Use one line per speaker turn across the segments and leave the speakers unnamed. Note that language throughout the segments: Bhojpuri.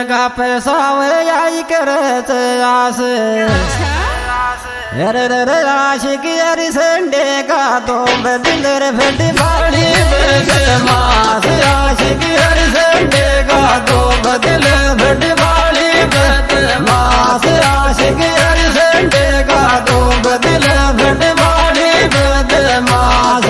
का पैसा वे आई करे आस अरे रे आशिक यारी संडे का तो बदल रे फट बाड़ी बदमाश आशिक यारी संडे का तो बदल फट बाड़ी बदमाश आशिक यारी संडे का तो बदल फट बाड़ी बदमाश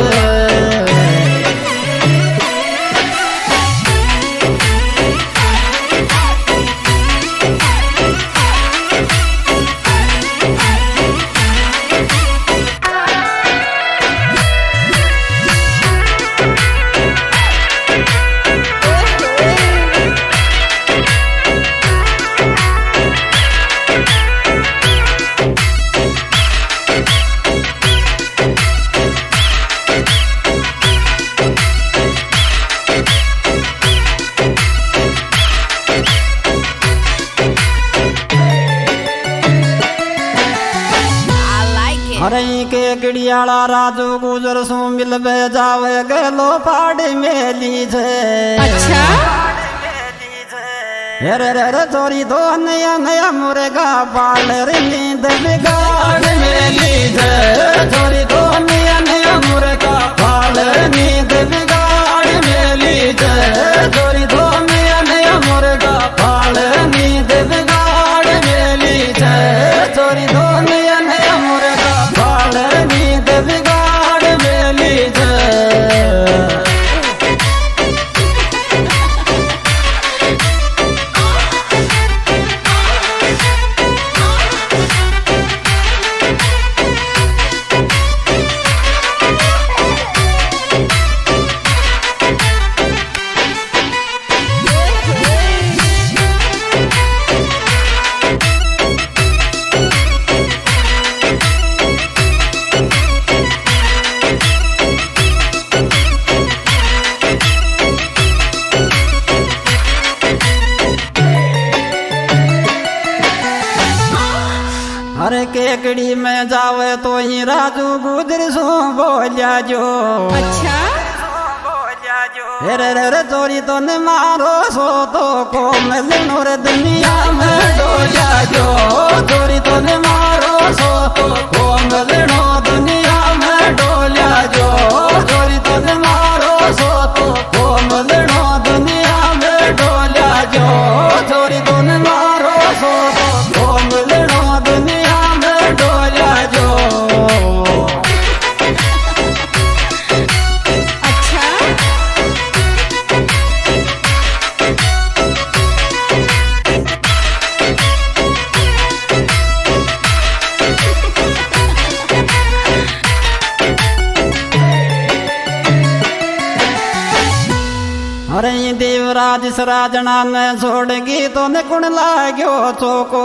अरे के गिड़ियाला राजू गुजर सो मिल बे जावे गलो पाड़ी मेली छे
अच्छा
अरे रे चोरी तो नया नया मुर्गा पाल रे नींद बिगाड़ मेली छे चोरी तो नया नया मुर्गा पाल रे नींद बिगाड़ मेली छे चोरी तो नया नया मुर्गा पाल रे नींद बिगाड़ मेली छे चोरी तो नया नया मुर्गा पाल रे नींद बिगाड़ मेली छे अरे केकड़ी में जावे तो ही राजू गुजर सो बोलिया जो
अच्छा
रे रे रे चोरी तो न मारो सो तो को मिलनो रे दुनिया में डोलिया जो चोरी तो न मारो सो तो को मिलनो दुनिया में डोलिया जो चोरी तो न मारो सो तो को मिलनो दुनिया में डोलिया जो चोरी तो न मारो सो तो को मिलनो दुनिया में डोलिया जो अरे देवराज सराजना ने छोड़गी तो ने कुण लाग्यो चोको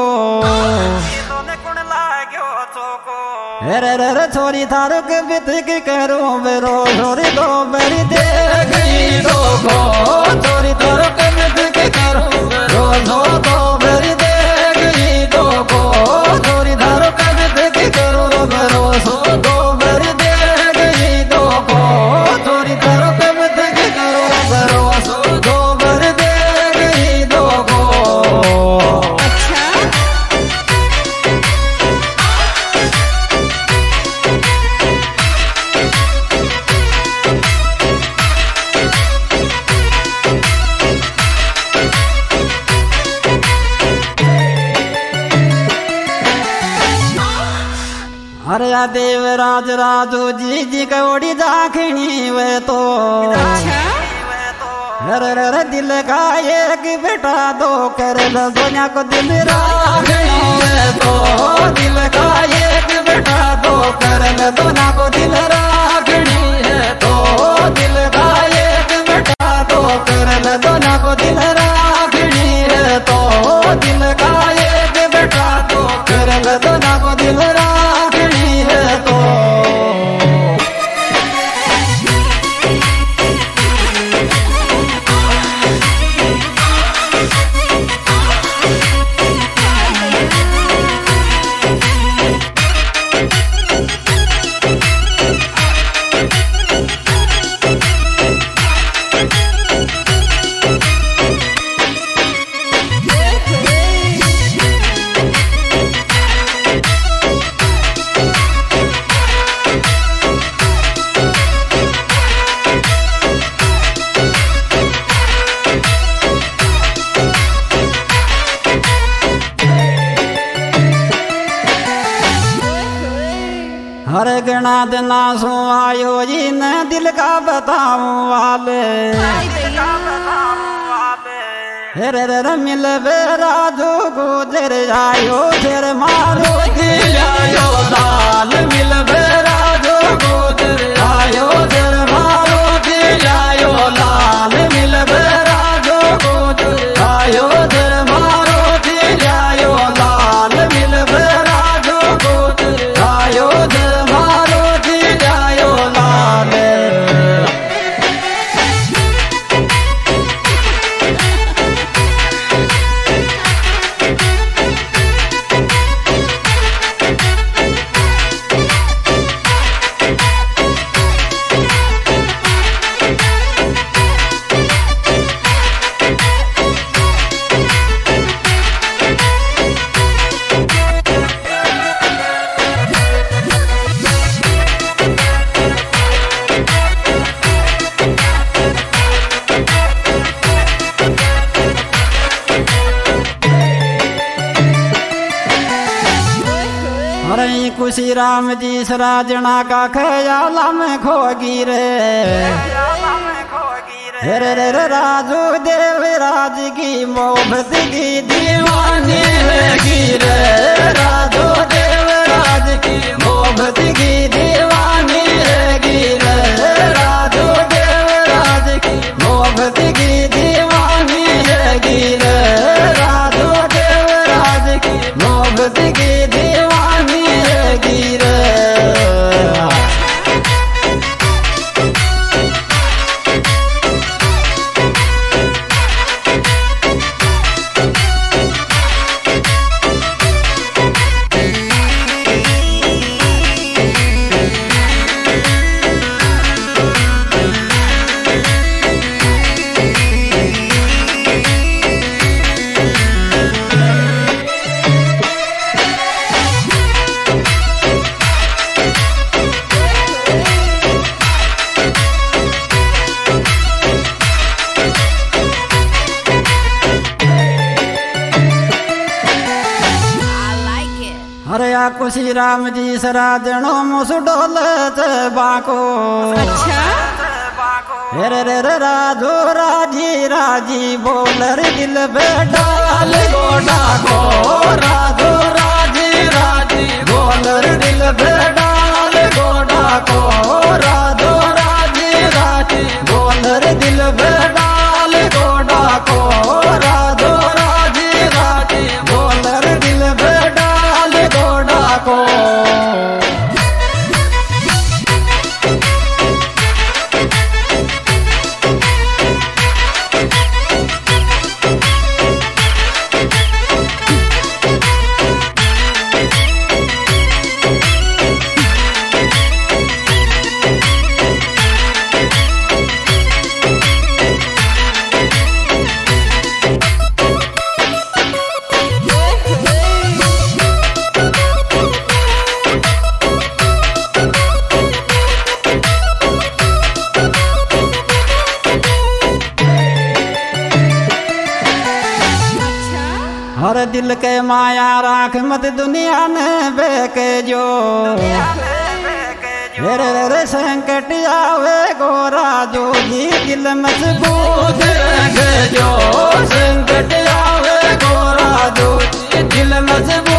अरे रे रे छोरी थारो के बित के करो बेरो छोरी दो बेरी दे गई दो को छोरी थारो के बित के करो बेरो दो बेरी दे गई दो को छोरी थारो के बित के करो बेरो सो दो बेरी दे गई दो को छोरी थारो के बित के करो बेरो दो बेरी दे गई दो को अरे या देवराज राजू जी जी कौड़ी दाखिनी वे तो अरे दिल का एक बेटा दो कर सोनिया को दिल राखनी वे तो दिल का एक बेटा दो कर सोनिया को दिल राखनी है तो दिल का एक बेटा दो कर सोनिया को दिल राखनी है तो दिल का एक बेटा दो कर सोनिया को दिल राखनी है तो घना दिना सो आयो जी न दिल का बताऊं वाले रे रे मिल राजू गुजर आयो फिर मारो आयो लाल मिल राजू गुजर आयो फिर मारो आयो लाल मिल राजू गुजर आयो फिर मारो आयो लाल मिल राजू गुजर आयो फिर मारो आयो लाल खुशी राम जी सराजना का ख्याला में खोगी रे रे रे राजू देव राज की मोहब्बत की दीवानी रहेगी रे राजू देव राज की मोहब्बत की दीवानी रहेगी रे राजू देव राज की मोहब्बत की दीवानी रहेगी रे राजू देव राज की मोहब्बत की दीवानी रहेगी रे खुशी राम जी सराजनो मुसु डोल बाको
अच्छा
रे रे रे राजू राजी राजी बोलर दिल बेडाल गोडा को राजू राजी राजी बोलर दिल बेडाल गोडा को राजू राजी राजी बोलर दिल बेडाल गोडा को राजू राजी राजी बोलर दिल बेडाल गोडा को हर दिल के माया राख मत दुनिया ने बेके जो रे रे संकट आवे गोरा जो जी दिल मजबूत रखे जो संकट आवे गोरा जो दिल मजबूत